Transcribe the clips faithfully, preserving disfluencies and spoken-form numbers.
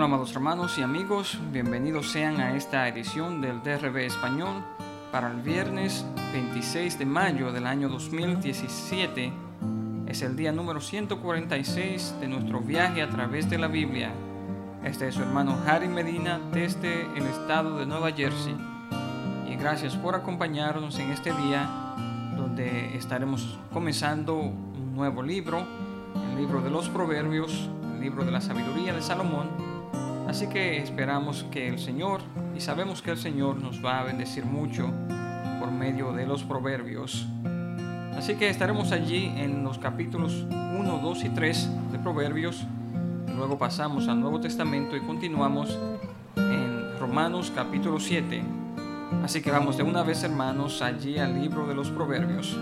Hola amados hermanos y amigos, bienvenidos sean a esta edición del D R B Español para el viernes veintiséis de mayo del año dos mil diecisiete. Es el día número ciento cuarenta y seis de nuestro viaje a través de la Biblia. Este es su hermano Harry Medina desde el estado de Nueva Jersey. Y gracias por acompañarnos en este día donde estaremos comenzando un nuevo libro, el libro de los Proverbios, el libro de la sabiduría de Salomón. Así que esperamos que el Señor, y sabemos que el Señor nos va a bendecir mucho por medio de los proverbios. Así que estaremos allí en los capítulos uno, dos y tres de Proverbios. Luego pasamos al Nuevo Testamento y continuamos en Romanos capítulo siete. Así que vamos de una vez, hermanos, allí al libro de los Proverbios.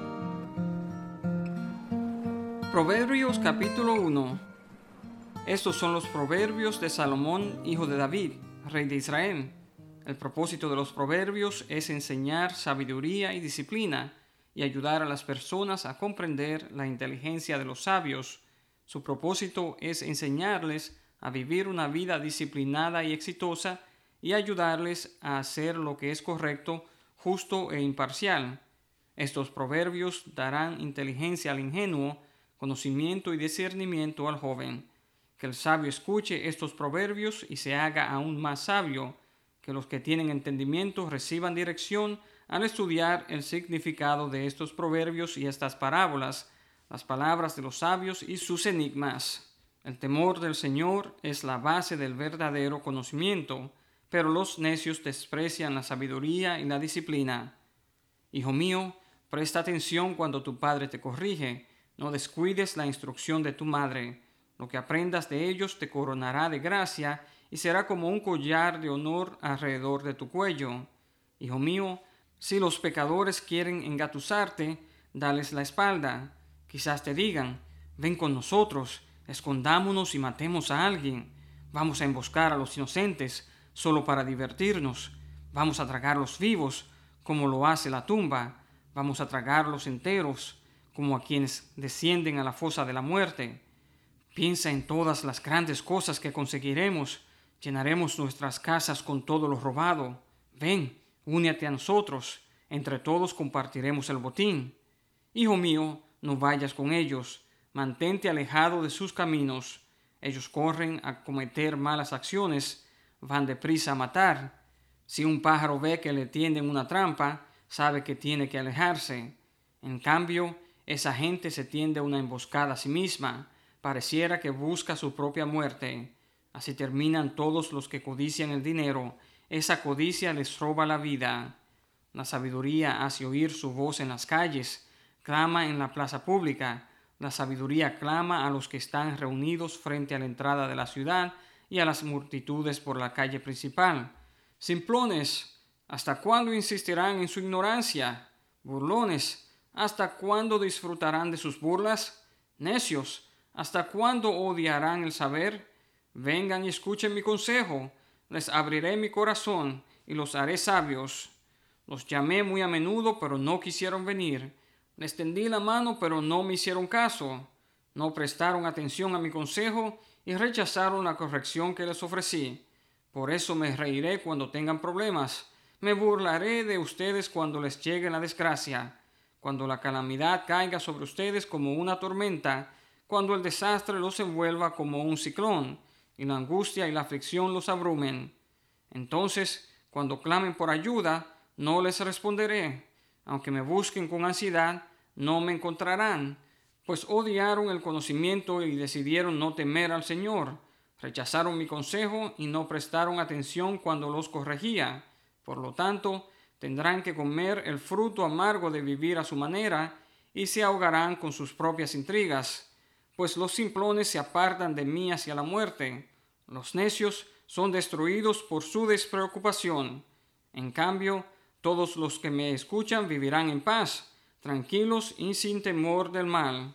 Proverbios capítulo uno. Estos son los proverbios de Salomón, hijo de David, rey de Israel. El propósito de los proverbios es enseñar sabiduría y disciplina y ayudar a las personas a comprender la inteligencia de los sabios. Su propósito es enseñarles a vivir una vida disciplinada y exitosa y ayudarles a hacer lo que es correcto, justo e imparcial. Estos proverbios darán inteligencia al ingenuo, conocimiento y discernimiento al joven. Que el sabio escuche estos proverbios y se haga aún más sabio, que los que tienen entendimiento reciban dirección al estudiar el significado de estos proverbios y estas parábolas, las palabras de los sabios y sus enigmas. El temor del Señor es la base del verdadero conocimiento, pero los necios desprecian la sabiduría y la disciplina. Hijo mío, presta atención cuando tu padre te corrige, no descuides la instrucción de tu madre. Lo que aprendas de ellos te coronará de gracia y será como un collar de honor alrededor de tu cuello. Hijo mío, si los pecadores quieren engatusarte, dales la espalda. Quizás te digan, ven con nosotros, escondámonos y matemos a alguien. Vamos a emboscar a los inocentes, solo para divertirnos. Vamos a tragarlos vivos, como lo hace la tumba. Vamos a tragarlos enteros, como a quienes descienden a la fosa de la muerte. Piensa en todas las grandes cosas que conseguiremos. Llenaremos nuestras casas con todo lo robado. Ven, únete a nosotros. Entre todos compartiremos el botín. Hijo mío, no vayas con ellos. Mantente alejado de sus caminos. Ellos corren a cometer malas acciones. Van deprisa a matar. Si un pájaro ve que le tienden una trampa, sabe que tiene que alejarse. En cambio, esa gente se tiende una emboscada a sí misma. Pareciera que busca su propia muerte. Así terminan todos los que codician el dinero. Esa codicia les roba la vida. La sabiduría hace oír su voz en las calles, clama en la plaza pública. La sabiduría clama a los que están reunidos frente a la entrada de la ciudad y a las multitudes por la calle principal. Simplones, ¿hasta cuándo insistirán en su ignorancia? Burlones, ¿hasta cuándo disfrutarán de sus burlas? Necios, ¿hasta cuándo odiarán el saber? Vengan y escuchen mi consejo. Les abriré mi corazón y los haré sabios. Los llamé muy a menudo, pero no quisieron venir. Les tendí la mano, pero no me hicieron caso. No prestaron atención a mi consejo y rechazaron la corrección que les ofrecí. Por eso me reiré cuando tengan problemas. Me burlaré de ustedes cuando les llegue la desgracia. Cuando la calamidad caiga sobre ustedes como una tormenta, cuando el desastre los envuelva como un ciclón, y la angustia y la aflicción los abrumen. Entonces, cuando clamen por ayuda, no les responderé. Aunque me busquen con ansiedad, no me encontrarán, pues odiaron el conocimiento y decidieron no temer al Señor. Rechazaron mi consejo y no prestaron atención cuando los corregía. Por lo tanto, tendrán que comer el fruto amargo de vivir a su manera y se ahogarán con sus propias intrigas. Pues los simplones se apartan de mí hacia la muerte. Los necios son destruidos por su despreocupación. En cambio, todos los que me escuchan vivirán en paz, tranquilos y sin temor del mal.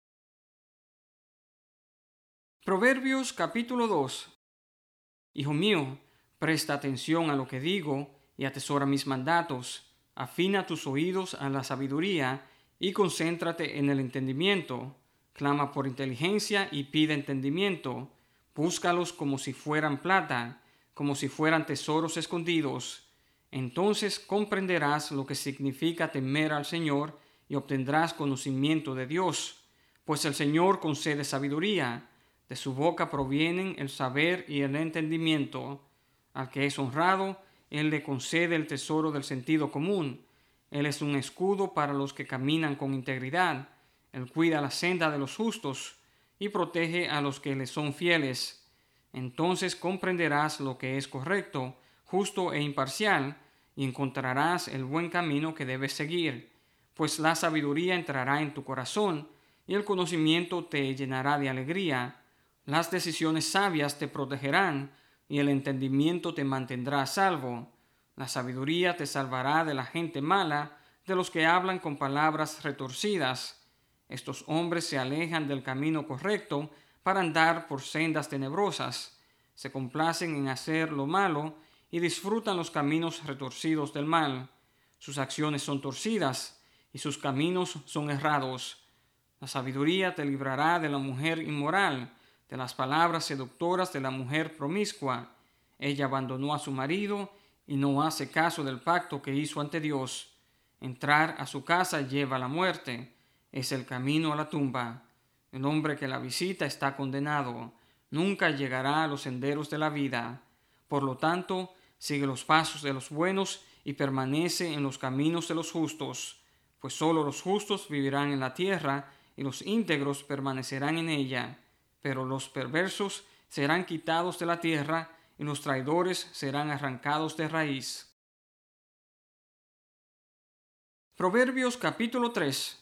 Proverbios capítulo dos. Hijo mío, presta atención a lo que digo y atesora mis mandatos. Afina tus oídos a la sabiduría y concéntrate en el entendimiento. Clama por inteligencia y pide entendimiento. Búscalos como si fueran plata, como si fueran tesoros escondidos. Entonces comprenderás lo que significa temer al Señor y obtendrás conocimiento de Dios, pues el Señor concede sabiduría. De su boca provienen el saber y el entendimiento. Al que es honrado, Él le concede el tesoro del sentido común. Él es un escudo para los que caminan con integridad. Él cuida la senda de los justos y protege a los que le son fieles. Entonces comprenderás lo que es correcto, justo e imparcial, y encontrarás el buen camino que debes seguir, pues la sabiduría entrará en tu corazón y el conocimiento te llenará de alegría. Las decisiones sabias te protegerán y el entendimiento te mantendrá a salvo. La sabiduría te salvará de la gente mala, de los que hablan con palabras retorcidas. Estos hombres se alejan del camino correcto para andar por sendas tenebrosas. Se complacen en hacer lo malo y disfrutan los caminos retorcidos del mal. Sus acciones son torcidas y sus caminos son errados. La sabiduría te librará de la mujer inmoral, de las palabras seductoras de la mujer promiscua. Ella abandonó a su marido y no hace caso del pacto que hizo ante Dios. Entrar a su casa lleva a la muerte, es el camino a la tumba. El hombre que la visita está condenado, nunca llegará a los senderos de la vida. Por lo tanto, sigue los pasos de los buenos y permanece en los caminos de los justos, pues sólo los justos vivirán en la tierra y los íntegros permanecerán en ella, pero los perversos serán quitados de la tierra y los traidores serán arrancados de raíz. Proverbios capítulo tres.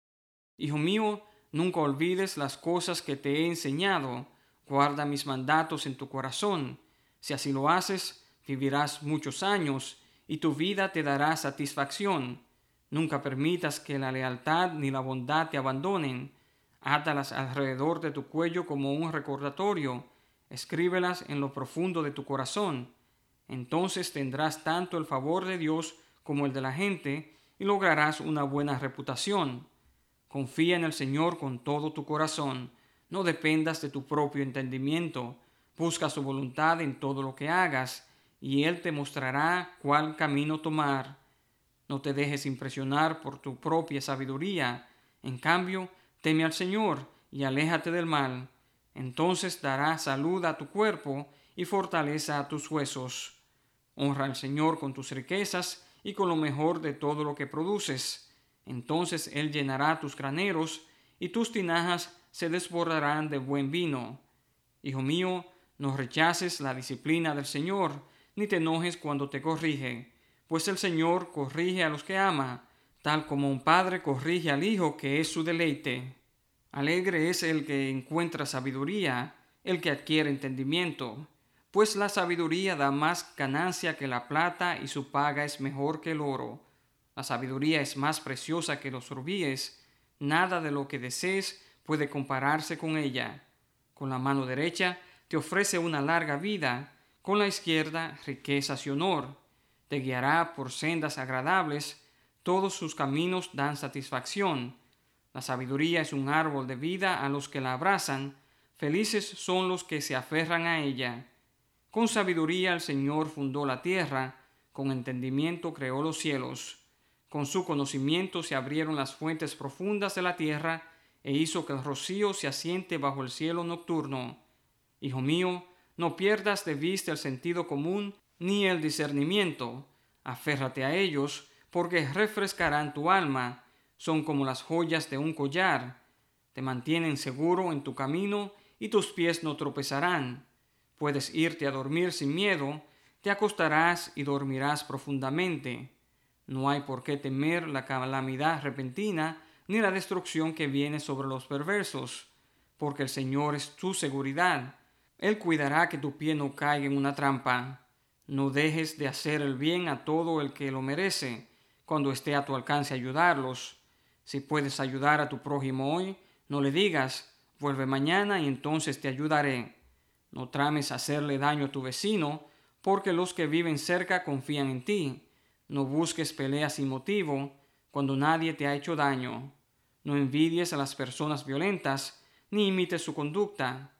Hijo mío, nunca olvides las cosas que te he enseñado, guarda mis mandatos en tu corazón. Si así lo haces, vivirás muchos años y tu vida te dará satisfacción. Nunca permitas que la lealtad ni la bondad te abandonen. Átalas alrededor de tu cuello como un recordatorio. Escríbelas en lo profundo de tu corazón. Entonces tendrás tanto el favor de Dios como el de la gente y lograrás una buena reputación. Confía en el Señor con todo tu corazón. No dependas de tu propio entendimiento. Busca su voluntad en todo lo que hagas y Él te mostrará cuál camino tomar. No te dejes impresionar por tu propia sabiduría. En cambio, teme al Señor y aléjate del mal. Entonces dará salud a tu cuerpo y fortaleza a tus huesos. Honra al Señor con tus riquezas y con lo mejor de todo lo que produces. Entonces Él llenará tus graneros y tus tinajas se desbordarán de buen vino. Hijo mío, no rechaces la disciplina del Señor, ni te enojes cuando te corrige, pues el Señor corrige a los que ama, tal como un padre corrige al hijo que es su deleite. Alegre es el que encuentra sabiduría, el que adquiere entendimiento, pues la sabiduría da más ganancia que la plata y su paga es mejor que el oro. La sabiduría es más preciosa que los rubíes, nada de lo que desees puede compararse con ella. Con la mano derecha te ofrece una larga vida, con la izquierda riquezas y honor. Te guiará por sendas agradables, todos sus caminos dan satisfacción. La sabiduría es un árbol de vida a los que la abrazan, felices son los que se aferran a ella. Con sabiduría el Señor fundó la tierra, con entendimiento creó los cielos. Con su conocimiento se abrieron las fuentes profundas de la tierra e hizo que el rocío se asiente bajo el cielo nocturno. Hijo mío, no pierdas de vista el sentido común ni el discernimiento. Aférrate a ellos, porque refrescarán tu alma. Son como las joyas de un collar. Te mantienen seguro en tu camino y tus pies no tropezarán. Puedes irte a dormir sin miedo, te acostarás y dormirás profundamente. No hay por qué temer la calamidad repentina ni la destrucción que viene sobre los perversos, porque el Señor es tu seguridad. Él cuidará que tu pie no caiga en una trampa. No dejes de hacer el bien a todo el que lo merece, cuando esté a tu alcance ayudarlos. Si puedes ayudar a tu prójimo hoy, no le digas, vuelve mañana y entonces te ayudaré. No trames hacerle daño a tu vecino, porque los que viven cerca confían en ti. No busques peleas sin motivo, cuando nadie te ha hecho daño. No envidies a las personas violentas, ni imites su conducta.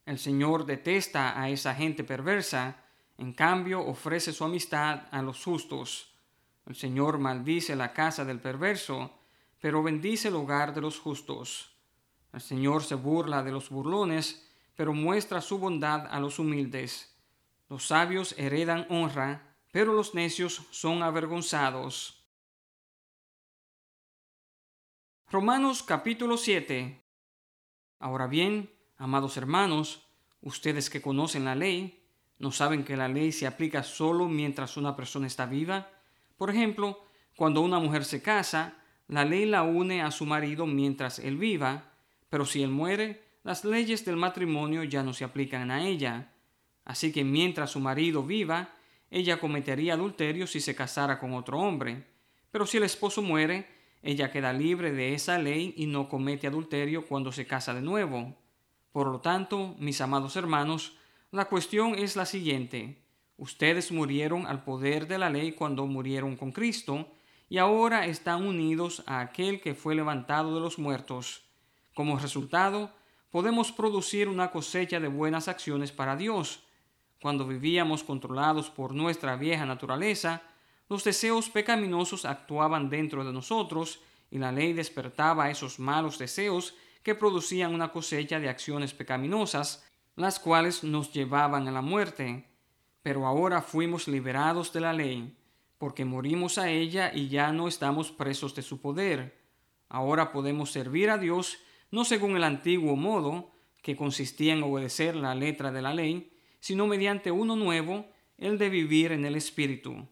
El Señor detesta a esa gente perversa, en cambio ofrece su amistad a los justos. El Señor maldice la casa del perverso, pero bendice el hogar de los justos. El Señor se burla de los burlones, pero muestra su bondad a los humildes. Los sabios heredan honra, pero los necios son avergonzados. Romanos capítulo siete. Ahora bien, amados hermanos, ustedes que conocen la ley, ¿no saben que la ley se aplica solo mientras una persona está viva? Por ejemplo, cuando una mujer se casa, la ley la une a su marido mientras él viva, pero si él muere, las leyes del matrimonio ya no se aplican a ella. Así que mientras su marido viva, ella cometería adulterio si se casara con otro hombre. Pero si el esposo muere, ella queda libre de esa ley y no comete adulterio cuando se casa de nuevo. Por lo tanto, mis amados hermanos, la cuestión es la siguiente. Ustedes murieron al poder de la ley cuando murieron con Cristo, y ahora están unidos a aquel que fue levantado de los muertos. Como resultado, podemos producir una cosecha de buenas acciones para Dios. Cuando vivíamos controlados por nuestra vieja naturaleza, los deseos pecaminosos actuaban dentro de nosotros y la ley despertaba esos malos deseos que producían una cosecha de acciones pecaminosas, las cuales nos llevaban a la muerte. Pero ahora fuimos liberados de la ley, porque morimos a ella y ya no estamos presos de su poder. Ahora podemos servir a Dios no según el antiguo modo, que consistía en obedecer la letra de la ley, sino mediante uno nuevo, el de vivir en el Espíritu.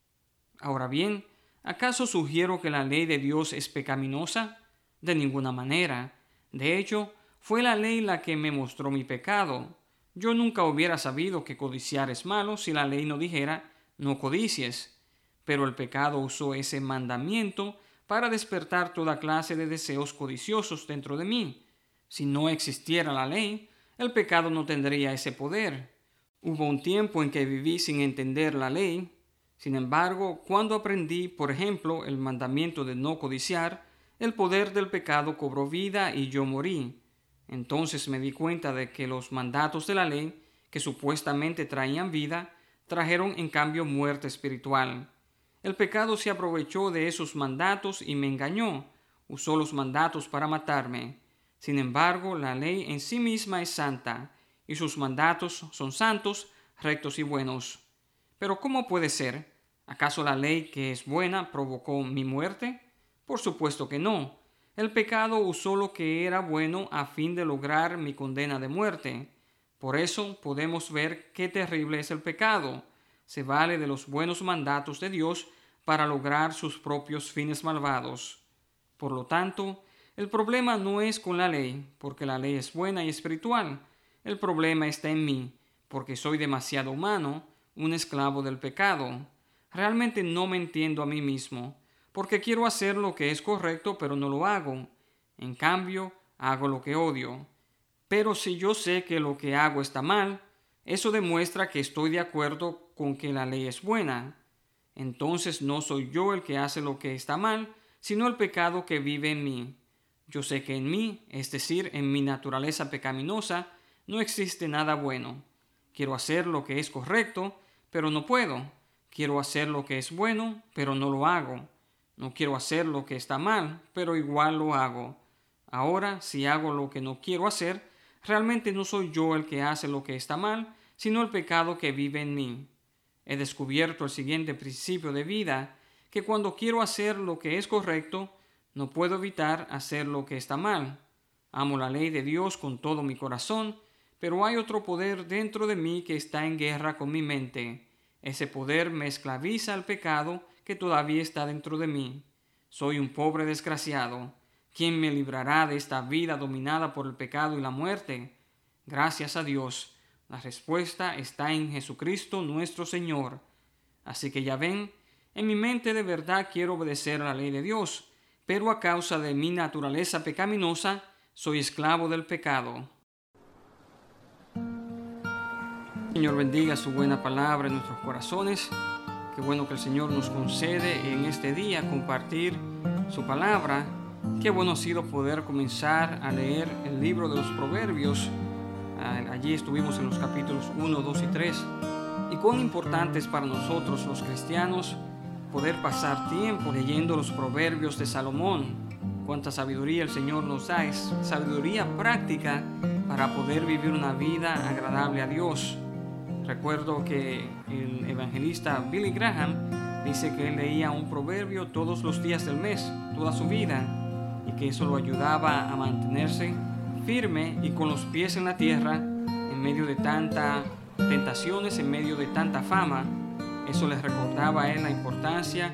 Ahora bien, ¿acaso sugiero que la ley de Dios es pecaminosa? De ninguna manera. De hecho, fue la ley la que me mostró mi pecado. Yo nunca hubiera sabido que codiciar es malo si la ley no dijera, no codicies. Pero el pecado usó ese mandamiento para despertar toda clase de deseos codiciosos dentro de mí. Si no existiera la ley, el pecado no tendría ese poder. Hubo un tiempo en que viví sin entender la ley. Sin embargo, cuando aprendí, por ejemplo, el mandamiento de no codiciar, el poder del pecado cobró vida y yo morí. Entonces me di cuenta de que los mandatos de la ley, que supuestamente traían vida, trajeron en cambio muerte espiritual. El pecado se aprovechó de esos mandatos y me engañó. Usó los mandatos para matarme. Sin embargo, la ley en sí misma es santa, y sus mandatos son santos, rectos y buenos. Pero ¿cómo puede ser? ¿Acaso la ley que es buena provocó mi muerte? Por supuesto que no. El pecado usó lo que era bueno a fin de lograr mi condena de muerte. Por eso podemos ver qué terrible es el pecado. Se vale de los buenos mandatos de Dios para lograr sus propios fines malvados. Por lo tanto, el problema no es con la ley, porque la ley es buena y espiritual. El problema está en mí, porque soy demasiado humano, un esclavo del pecado. Realmente no me entiendo a mí mismo, porque quiero hacer lo que es correcto, pero no lo hago. En cambio, hago lo que odio. Pero si yo sé que lo que hago está mal, eso demuestra que estoy de acuerdo con que la ley es buena. Entonces no soy yo el que hace lo que está mal, sino el pecado que vive en mí. Yo sé que en mí, es decir, en mi naturaleza pecaminosa, no existe nada bueno. Quiero hacer lo que es correcto, pero no puedo. Quiero hacer lo que es bueno, pero no lo hago. No quiero hacer lo que está mal, pero igual lo hago. Ahora, si hago lo que no quiero hacer, realmente no soy yo el que hace lo que está mal, sino el pecado que vive en mí. He descubierto el siguiente principio de vida, que cuando quiero hacer lo que es correcto, no puedo evitar hacer lo que está mal. Amo la ley de Dios con todo mi corazón, pero hay otro poder dentro de mí que está en guerra con mi mente. Ese poder me esclaviza al pecado que todavía está dentro de mí. Soy un pobre desgraciado. ¿Quién me librará de esta vida dominada por el pecado y la muerte? Gracias a Dios. La respuesta está en Jesucristo nuestro Señor. Así que ya ven, en mi mente de verdad quiero obedecer a la ley de Dios, pero a causa de mi naturaleza pecaminosa, soy esclavo del pecado. Señor bendiga su buena palabra en nuestros corazones. Qué bueno que el Señor nos concede en este día compartir su palabra. Qué bueno ha sido poder comenzar a leer el libro de los Proverbios. Allí estuvimos en los capítulos uno, dos y tres. Y cuán importante es para nosotros los cristianos poder pasar tiempo leyendo los proverbios de Salomón. Cuánta sabiduría el Señor nos da, es sabiduría práctica para poder vivir una vida agradable a Dios. Recuerdo que el evangelista Billy Graham dice que él leía un proverbio todos los días del mes, toda su vida, y que eso lo ayudaba a mantenerse firme y con los pies en la tierra en medio de tantas tentaciones, en medio de tanta fama. Eso les recordaba a él la importancia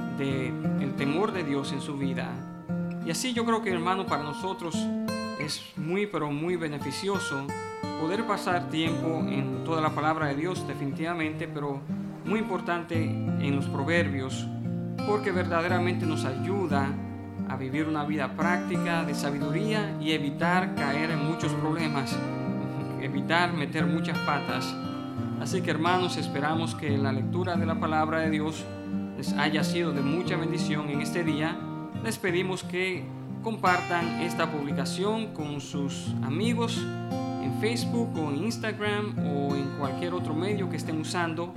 del temor de Dios en su vida. Y así yo creo que, hermano, para nosotros es muy pero muy beneficioso poder pasar tiempo en toda la palabra de Dios, definitivamente, pero muy importante en los proverbios, porque verdaderamente nos ayuda a vivir una vida práctica de sabiduría y evitar caer en muchos problemas, evitar meter muchas patas. Así que, hermanos, esperamos que la lectura de la palabra de Dios les haya sido de mucha bendición en este día. Les pedimos que compartan esta publicación con sus amigos en Facebook o en Instagram o en cualquier otro medio que estén usando,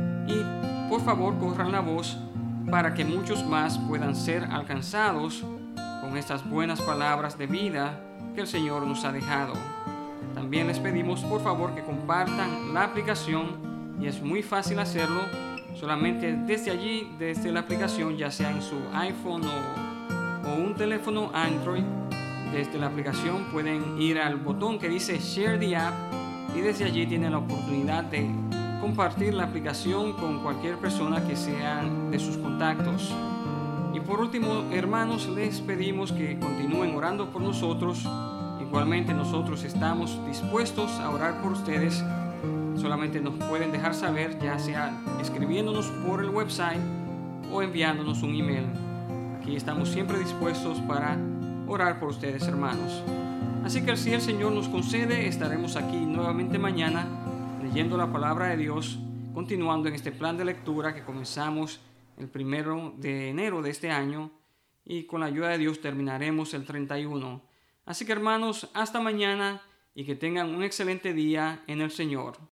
y por favor corran la voz para que muchos más puedan ser alcanzados con estas buenas palabras de vida que el Señor nos ha dejado. También les pedimos por favor que compartan la aplicación, y es muy fácil hacerlo. Solamente desde allí, desde la aplicación, ya sea en su iPhone o, o un teléfono Android, desde la aplicación pueden ir al botón que dice Share the App, y desde allí tienen la oportunidad de compartir la aplicación con cualquier persona que sea de sus contactos. Y por último, hermanos, les pedimos que continúen orando por nosotros. Igualmente nosotros estamos dispuestos a orar por ustedes. Solamente nos pueden dejar saber, ya sea escribiéndonos por el website o enviándonos un email. Aquí estamos siempre dispuestos para orar por ustedes, hermanos. Así que si el Señor nos concede, estaremos aquí nuevamente mañana leyendo la palabra de Dios, continuando en este plan de lectura que comenzamos el primero de enero de este año, y con la ayuda de Dios terminaremos el treinta y uno. Así que, hermanos, hasta mañana y que tengan un excelente día en el Señor.